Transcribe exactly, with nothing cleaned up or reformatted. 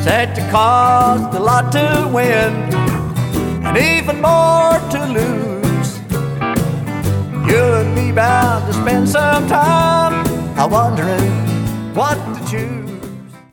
Said to cost a lot to win and even more to lose. You and me bound to spend some time a wondering what to choose.